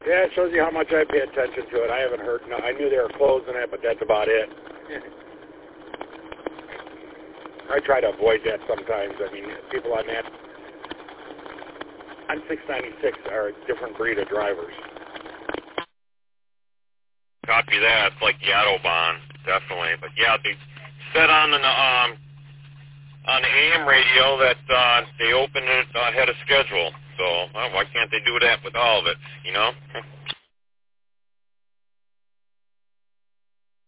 Yeah, it shows you how much I pay attention to it. I haven't heard. No, I knew they were closing it, but that's about it. I try to avoid that sometimes. I mean, people on that, on 696 are a different breed of drivers. Copy that. It's like the Autobahn, definitely. But yeah, they said on the AM radio that they opened it ahead of schedule. So why can't they do that with all of it? You know?